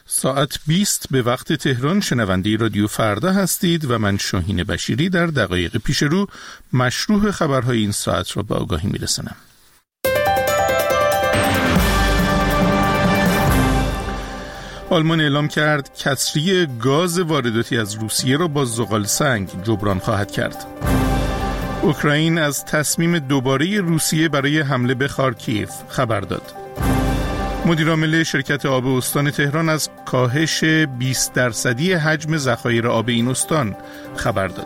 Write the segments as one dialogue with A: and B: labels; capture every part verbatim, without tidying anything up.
A: ساعت بیست به وقت تهران شنونده رادیو فردا هستید و من شاهین بشیری در دقایق پیش رو مشروح خبرهای این ساعت را به آگاهی میرسانم. آلمان اعلام کرد کسری گاز وارداتی از روسیه را با زغال سنگ جبران خواهد کرد. اوکراین از تصمیم دوباره روسیه برای حمله به خارکیف خبر داد. مدیرعامل شرکت آب استان تهران از کاهش بیست درصدی حجم ذخایر آب این استان خبر داد.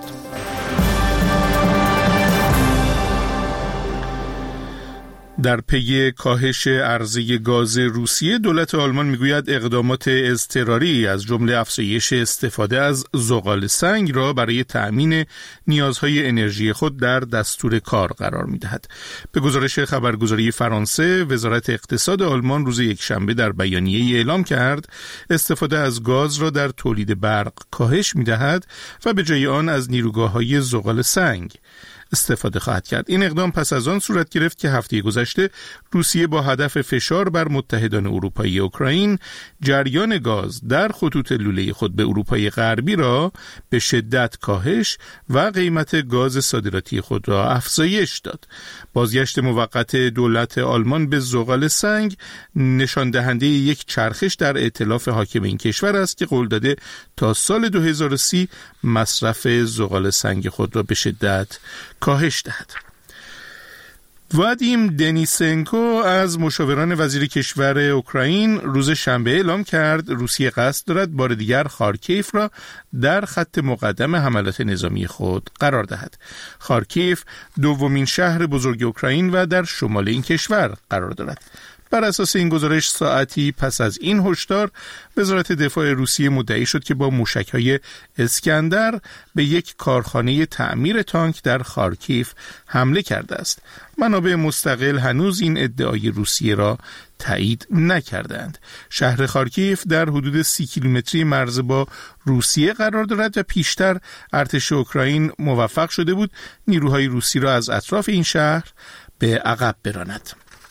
A: در پی کاهش عرضه گاز روسیه، دولت آلمان میگوید اقدامات اضطراری از جمله افزایش استفاده از زغال سنگ را برای تأمین نیازهای انرژی خود در دستور کار قرار میدهد. به گزارش خبرگزاری فرانسه، وزارت اقتصاد آلمان روز یکشنبه در بیانیه‌ای اعلام کرد استفاده از گاز را در تولید برق کاهش میدهد و به جای آن از نیروگاه‌های زغال سنگ استفاده خواهد کرد. این اقدام پس از آن صورت گرفت که هفته گذشته روسیه با هدف فشار بر متحدان اروپایی اوکراین جریان گاز در خطوط لوله خود به اروپای غربی را به شدت کاهش و قیمت گاز صادراتی خود را افزایش داد. بازگشت موقت دولت آلمان به زغال سنگ نشان دهنده یک چرخش در ائتلاف حاکم این کشور است که قول داده تا سال دو هزار و سی مصرف زغال سنگ خود را به شدت کاهش دهد. وادیم دنیسنکو از مشاوران وزیر کشور اوکراین روز شنبه اعلام کرد روسیه قصد دارد بار دیگر خارکیف را در خط مقدم حملات نظامی خود قرار دهد. خارکیف دومین شهر بزرگ اوکراین و در شمال این کشور قرار دارد. بر اساس این گزارش ساعتی پس از این هشدار، وزارت دفاع روسیه مدعی شد که با موشک‌های اسکندر به یک کارخانه تعمیر تانک در خارکیف حمله کرده است. منابع مستقل هنوز این ادعای روسیه را تایید نکردند. شهر خارکیف در حدود سی کیلومتری مرز با روسیه قرار دارد و پیشتر ارتش اوکراین موفق شده بود نیروهای روسی را از اطراف این شهر به عقب براند.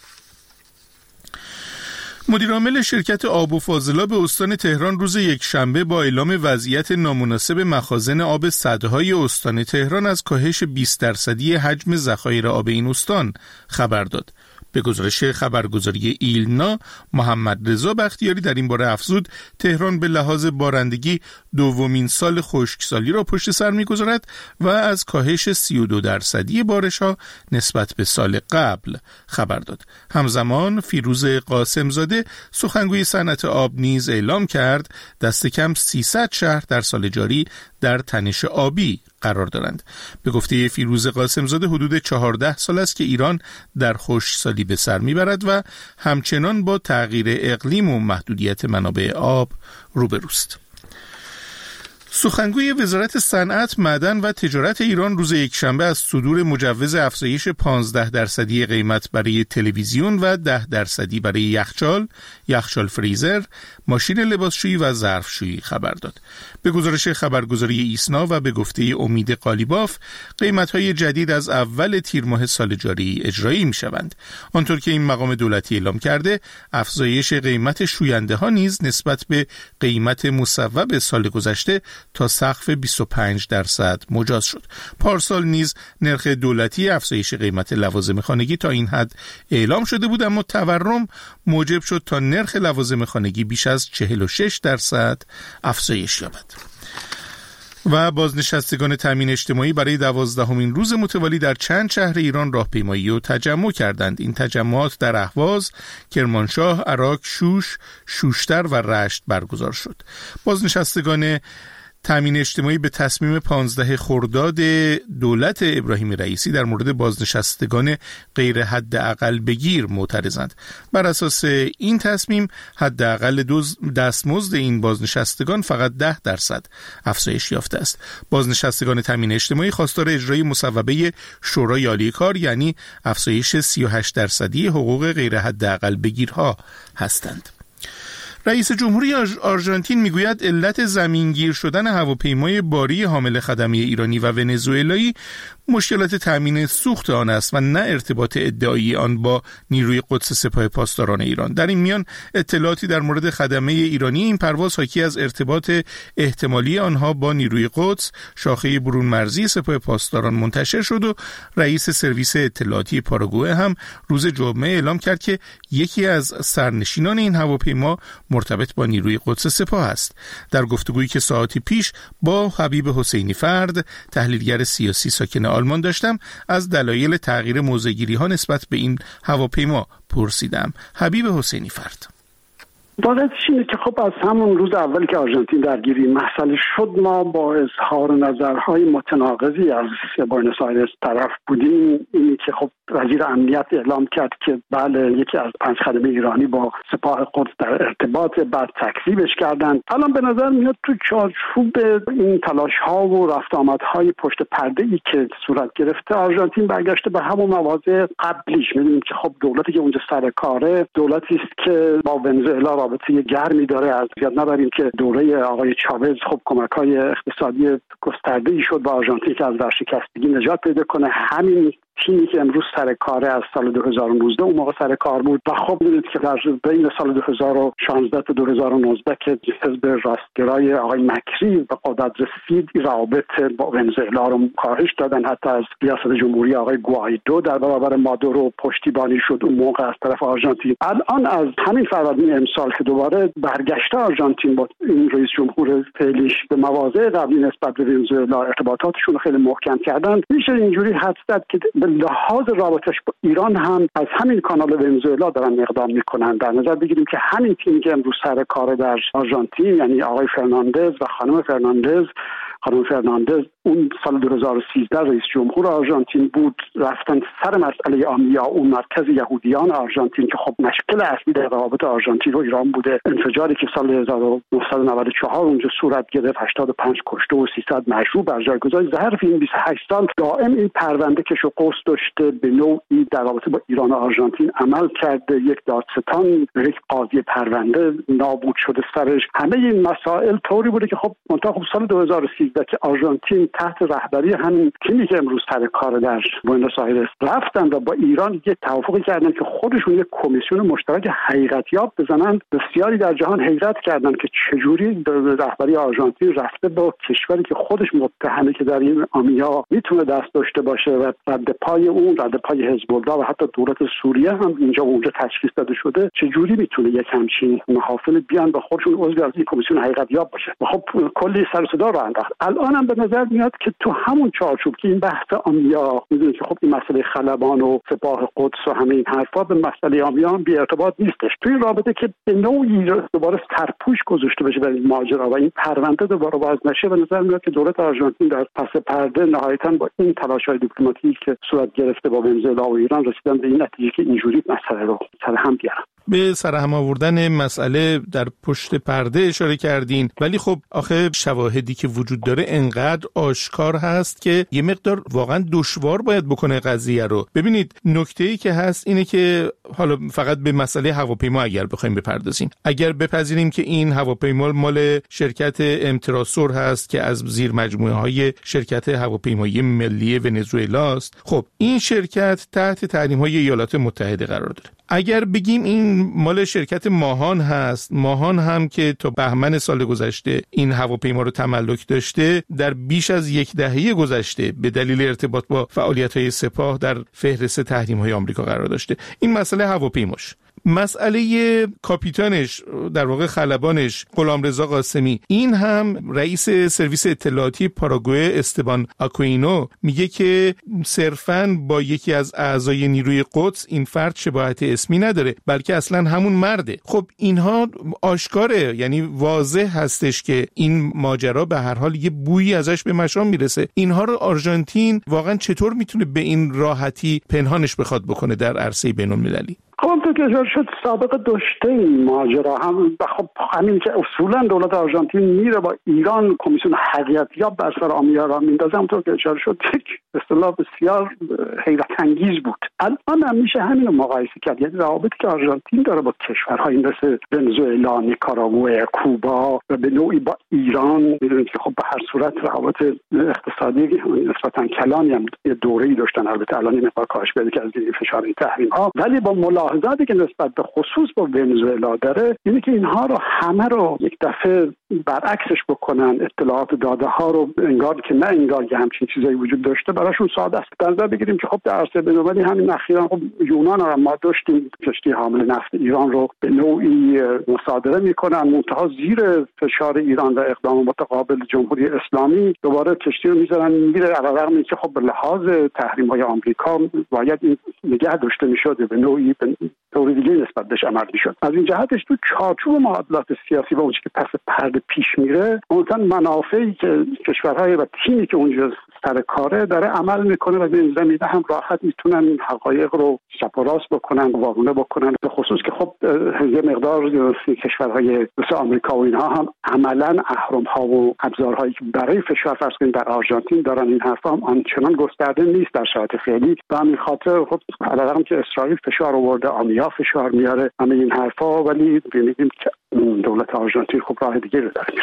A: مدیرعامل شرکت آب و فاضلاب استان تهران روز یکشنبه با اعلام وضعیت نامناسب مخازن آب سدهای استان تهران از کاهش بیست درصدی حجم ذخایر آب این استان خبر داد. به گزارش خبرگزاری ایلنا، محمد رضا بختیاری در این باره افزود تهران به لحاظ بارندگی دومین سال خشکسالی را پشت سر می‌گذارد و از کاهش سی و دو درصدی بارش‌ها نسبت به سال قبل خبر داد. همزمان فیروز قاسمزاده سخنگوی صنعت آب نیز اعلام کرد دست کم سیصد شهر در سال جاری در تنش آبی قرار دارند. به گفته فیروز قاسمزاده حدود چهارده سال است که ایران در خشکسالی به سر میبرد و همچنان با تغییر اقلیم و محدودیت منابع آب روبروست. سخنگوی وزارت صنعت، معدن و تجارت ایران روز یکشنبه از صدور مجوز افزایش پانزده درصدی قیمت برای تلویزیون و ده درصدی برای یخچال، یخچال فریزر، ماشین لباسشویی و ظرفشویی خبر داد. به گزارش خبرگزاری ایسنا و به گفته امید قالیباف، قیمت‌های جدید از اول تیر ماه سال جاری اجرایی می‌شوند. آنطور که این مقام دولتی اعلام کرده، افزایش قیمت شوینده‌ها نیز نسبت به قیمت مصوب سال گذشته تا سقف بیست و پنج درصد مجاز شد. پارسال نیز نرخ دولتی افزایش قیمت لوازم خانگی تا این حد اعلام شده بود، اما تورم موجب شد تا نرخ لوازم خانگی بیش از چهل و شش درصد افزایش یابد. و بازنشستگان تامین اجتماعی برای دوازدهمین روز متوالی در چند شهر ایران راهپیمایی و تجمع کردند. این تجمعات در اهواز، کرمانشاه، عراق، شوش، شوشتر و رشت برگزار شد. بازنشستگان تامین اجتماعی به تصمیم پانزده خرداد دولت ابراهیم رئیسی در مورد بازنشستگان غیر حداقل بگیر معترضند. بر اساس این تصمیم حداقل دستمزد این بازنشستگان فقط ده درصد افزایش یافته است. بازنشستگان تامین اجتماعی خواستار اجرای مصوبه شورای عالی کار یعنی افزایش سی و هشت درصدی حقوق غیر حداقل بگیرها هستند. رئیس جمهوری آرژانتین میگوید علت زمینگیر شدن هواپیمای باری حامل خدمه ایرانی و ونزوئلایی مشکلات تامین سوخت آن است و نه ارتباط ادعایی آن با نیروی قدس سپاه پاسداران ایران. در این میان اطلاعاتی در مورد خدمه ایرانی این پرواز حاکی از ارتباط احتمالی آنها با نیروی قدس شاخه برون مرزی سپاه پاسداران منتشر شد و رئیس سرویس اطلاعاتی پاراگوئه هم روز جمعه اعلام کرد که یکی از سرنشینان این هواپیما مرتبط با نیروی قدس سپاه است. در گفتگویی که ساعتی پیش با حبیب حسینی فرد تحلیلگر سیاسی ساکن آلمان داشتم از دلایل تغییر موضع‌گیری ها نسبت به این هواپیما پرسیدم. حبیب حسینی فرد:
B: واقعیتش اینه که خب از همون روز اولی که آرژانتین درگیری مسئله شد ما با اظهار نظرهای متناقضی از بوئنوس آیرس طرف بودیم. اینی که خب وزیر امنیت اعلام کرد که بله یکی از پنج خدمه ایرانی با سپاه قدس در ارتباط، بعد تکذیبش کردن. الان به نظر میاد تو چارچوب این تلاش ها و رفت آمدهای پشت پرده ای که صورت گرفته آرژانتین برگشته به همون مواضع قبلیش. میدونیم که خب دولتی که اونجا سر کاره دولتی است که با ونزوئلا رابطه گرمی داره. از یاد نبریم که دوره آقای چاوز خب کمک‌های اقتصادی گسترده‌ای شد به آرژانتین که از ورشکستگی نجات پیدا کنه. همین تیمی که امروز سر کاره از سال دو هزار و نوزده اون موقع سر کار بود و خب می‌دونید که در بین سال دو هزار و شانزده تا دو هزار و نوزده که حزب راستگرای آقای مکری به قدرت رسید رابطه با ونزوئلا رو کاهش دادن. حتی از ریاست جمهوری آقای گوایدو در برابر مادورو پشتیبانی شد اون موقع از طرف آرژانتین. الان از همین فروردین امسال که دوباره برگشته آرژانتین با این رئیس جمهور فعلیش به مواضع قبلی نسبت به ونزوئلا ارتباطاتشون خیلی محکم کردن، میشه اینجوری حدس زد که به لحاظ رابطش با ایران هم از همین کانال ونزوئلا دارن اقدام میکنن. در نظر بگیریم که همین تیمی که امروز سر کار در آرژانتین یعنی آقای فرناندز و خانم فرناندز خانم فرناندز اون سال دو هزار و سیزده رئیس جمهور آرژانتین بود، رفتن سر مسئله آمیا اون مرکز یهودیان آرژانتین که خب مشکل اصلی در روابط آرژانتین و ایران بوده. انفجاری که سال هزار و نهصد و نود و چهار اونجا صورت گرفت، هشتاد و پنج کشته و سیصد مجروح بر جای گذاشت. ظرف این بیست و هشت سال دائم این پرونده کش و قوس داشته، به نوعی در رابطه با ایران و آرژانتین عمل کرده. یک دادستان، یک قاضی پرونده نابود شده سرش. همه این مسائل طوری بوده که خب منتها خب سال دو هزار و سیزده که آرژانتین تحت رهبری همین تیمی که امروز سر کار در بوئنوس آیرس رفتن و با ایران یک توافقی کردن که خودشون یک کمیسیون مشترک حقیقتیاب بزنن. بسیاری در جهان حیرت کردن که چجوری رهبری آرژانتین رفته با کشوری که خودش متهمه که در این آمیا میتونه دست داشته باشه و رد پای اون، رد پای حزب الله و حتی دولت سوریه هم اینجا و اونجا تشخیص داده شده، چجوری میتونه یک همچین محافل بیان به خودشون عضو از این کمیسیون حقیقتیاب باشه. و خب کلی سر و صدا رو انداخت. الان هم به نظر میاد که تو همون چارچوب که این بحث آمیا، میدونید که خب این مسئله خلبان و سپاه قدس و همه این حرفا به مسئله آمیا هم بی ارتباط نیستش. توی رابطه که به نوعی دوباره سرپوش گذاشته بشه در این ماجرا و این پرونده دوباره باز نشه، به نظر میاد که دولت آرژانتین در پس پرده نهایتاً با این تلاش‌های دیپلماتیکی که صورت گرفته با ونزوئلا و ایران رسیدن به این نتیجه که اینجوری مسئله رو سر هم بیارن.
A: به سرهم آوردن مسئله در پشت پرده اشاره کردین، ولی خب آخه شواهدی که وجود داره انقدر آشکار هست که یه مقدار واقعا دشوار باید بکنه قضیه رو. ببینید نکته‌ای که هست اینه که حالا فقط به مسئله هواپیما اگر بخوایم بپردازیم، اگر بپذیریم که این هواپیما مال شرکت امتراسور هست که از زیر مجموعه های شرکت هواپیمایی ملی ونزوئلا است، خب این شرکت تحت تحریم‌های ایالات متحده قرار داره. اگر بگیم این مال شرکت ماهان هست، ماهان هم که تا بهمن سال گذشته این هواپیما رو تملک داشته، در بیش از یک دهه گذشته به دلیل ارتباط با فعالیت‌های سپاه در فهرست تحریم‌های آمریکا قرار داشته. این مسئله هواپیماش. مسئله کاپیتانش در واقع خلبانش غلامرضا قاسمی، این هم رئیس سرویس اطلاعاتی پاراگوئه استبان آکوینو میگه که صرفاً با یکی از اعضای نیروی قدس این فرد شباهت اسمی نداره، بلکه اصلاً همون مرده. خب اینها آشکاره، یعنی واضح هستش که این ماجرا به هر حال یه بویی ازش به مشام میرسه. اینها رو آرژانتین واقعاً چطور میتونه به این راحتی پنهانش بخواد بکنه در عرصه بین‌المللی؟
B: خب همونطور که اشاره شد سابقه داشته این ماجرا هم. خب همین که اصولا دولت آرژانتین میره با ایران کمیسیون حقیقتیاب بر سر آمیارا میندازه، همونطور که اشاره شد یک اصطلاح بسیار حیرت انگیز بود. الان هم میشه همین رو مقایسه کرد، یعنی روابطی که آرژانتین داره با کشورهایی مثل ونزوئلا، نیکاراگوئه، کوبا و به نوعی با ایران، میدونید که خب به هر صورت روابط اقتصادی نسبتا کلانی هم یه دوره‌ای داشتن، البته الان این مقدار کاهش پیدا کرده از فشار این تحریم ها، ولی با ملاحظاتی که نسبت به خصوص با ونزوئلا داره اینه که اینها رو همه رو یک دفعه برعکسش بکنن، اطلاعات داده ها رو انگار که نه انگار که همچین چیزایی وجود داشته براشون ساده است. در نظر بگیریم که خب در عرصه بین‌المللی همین اخیراً خب یونان رو ما داشتیم، کشتی حامل نفت ایران رو به نوعی مصادره میکنن، منتها زیر فشار ایران و اقدام متقابل جمهوری اسلامی دوباره کشتی رو میذارن میره، علیرغم اینکه خب به لحاظ تحریم‌های آمریکا باید این نگه داشته میشد، به نوعی به طور دیگه نسبت بهش عمل میشد. از این جهتش تو چارچوب معادلات سیاسی و اون چیزی که پس پرده پیش میره، اونجا منافعی که کشورهای و تیمی که اونجا سر کاره داره عمل میکنه و به این زمینه هم راحت میتونن این حقایق رو چپ و راست بکنن، واگونه بکنن، به خصوص که خب یه مقدار کشورهای مثل آمریکا و اینها هم عملا اهرم‌ها و ابزارهایی که برای فشار فرض کنید در آرژانتین دارن، این حرفا هم آنچنان گسترده نیست در شرایط فعلی. و همین خاطر خب علاوه که اسرائیل فشار آورده، آمریکا فشار میاره، همه این حرفا، ولی می‌بینیم که دولت آرژانتین خب راه دیگه رو داره.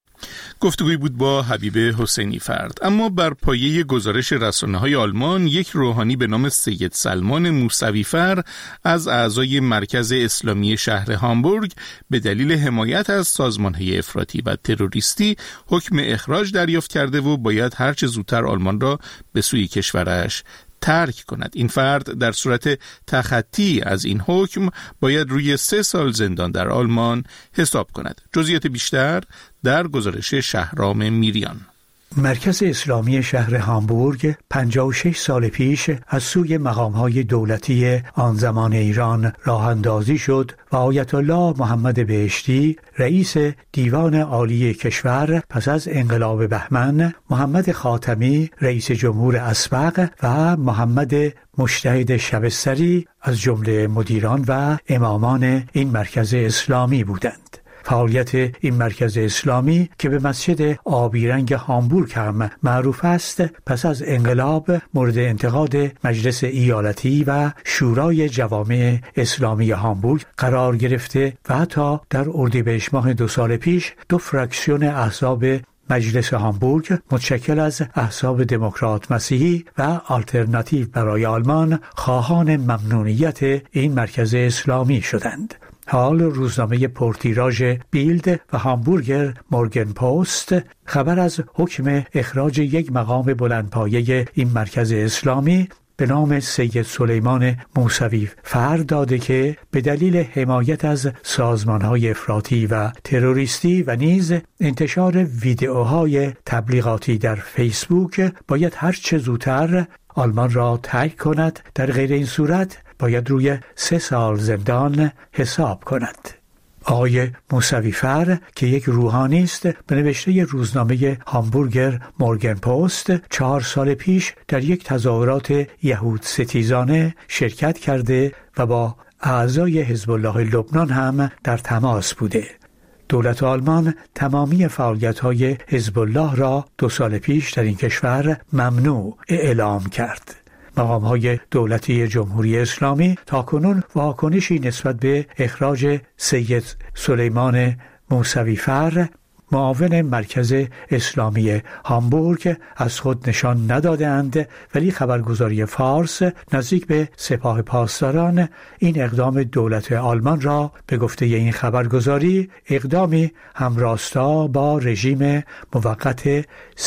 A: گفتگوی بود با حبیب حسینی فرد. اما بر پایه گزارش رسانه‌های آلمان، یک روحانی به نام سید سلمان موسوی‌فر از اعضای مرکز اسلامی شهر هامبورگ به دلیل حمایت از سازمان‌های افراطی و تروریستی حکم اخراج دریافت کرده و باید هر چه زودتر آلمان را به سوی کشورش ترک کند. این فرد در صورت تخطی از این حکم باید روی سه سال زندان در آلمان حساب کند. جزئیات بیشتر در گزارش شهرام میریان.
C: مرکز اسلامی شهر هامبورگ پنجاه و شش سال پیش از سوی مقام‌های دولتی آن زمان ایران راه اندازی شد و آیت الله محمد بهشتی رئیس دیوان عالی کشور پس از انقلاب بهمن، محمد خاتمی رئیس جمهور اسبق و محمد مجتهد شبستری از جمله مدیران و امامان این مرکز اسلامی بودند. فعالیت این مرکز اسلامی که به مسجد آبی رنگ هامبورگ هم معروف است، پس از انقلاب مورد انتقاد مجلس ایالتی و شورای جوامع اسلامی هامبورگ قرار گرفته و حتی در اردیبهشت ماه دو سال پیش دو فراکسیون احزاب مجلس هامبورگ متشکل از احزاب دموکرات مسیحی و آلترناتیو برای آلمان خواهان ممنوعیت این مرکز اسلامی شدند. حال روزنامه پرتیراژ بیلد و هامبورگر مورگن پوست خبر از حکم اخراج یک مقام بلندپایه این مرکز اسلامی به نام سید سلیمان موسوی‌فر داده که به دلیل حمایت از سازمان‌های افراطی و تروریستی و نیز انتشار ویدئوهای تبلیغاتی در فیسبوک باید هر چه زودتر آلمان را ترک کند، در غیر این صورت باید روی سه سال زندان حساب کند. آقای موسوی‌فر که یک روحانی است، به نوشته روزنامه هامبورگر مورگن پوست چهار سال پیش در یک تظاهرات یهود ستیزانه شرکت کرده و با اعضای حزب الله لبنان هم در تماس بوده. دولت آلمان تمامی فعالیت‌های حزب الله را دو سال پیش در این کشور ممنوع اعلام کرد. مقام‌های دولتی جمهوری اسلامی تاکنون واکنشی نسبت به اخراج سید سلیمان موسوی‌فر معاون مرکز اسلامی هامبورگ از خود نشان ندادند، ولی خبرگزاری فارس نزدیک به سپاه پاسداران این اقدام دولت آلمان را به گفته این خبرگزاری اقدامی همراستا با رژیم موقت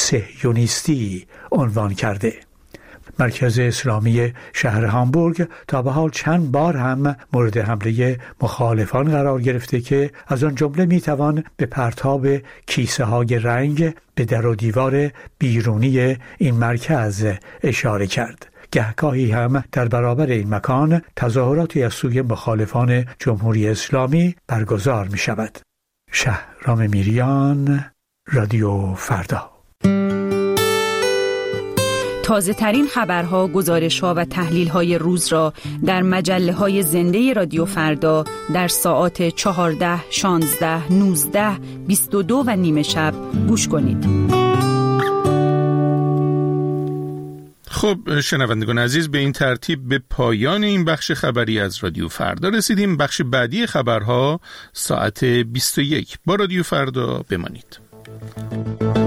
C: صهیونیستی عنوان کرده. مرکز اسلامی شهر هامبورگ تا به حال چند بار هم مورد حمله مخالفان قرار گرفته که از آن جمله میتوان به پرتاب کیسه های رنگ به در و دیوار بیرونی این مرکز اشاره کرد. گهگاهی هم در برابر این مکان تظاهراتی از سوی مخالفان جمهوری اسلامی برگزار می شود. شهرام میریان، رادیو فردا.
D: تازه ترین خبرها، گزارش‌ها و تحلیل‌های روز را در مجله‌های زنده رادیو فردا در ساعات چهارده، شانزده، نوزده، بیست و دو و نیمه شب گوش کنید.
A: خب شنوندگان عزیز، به این ترتیب به پایان این بخش خبری از رادیو فردا رسیدیم. بخش بعدی خبرها ساعت بیست و یک. با رادیو فردا بمانید.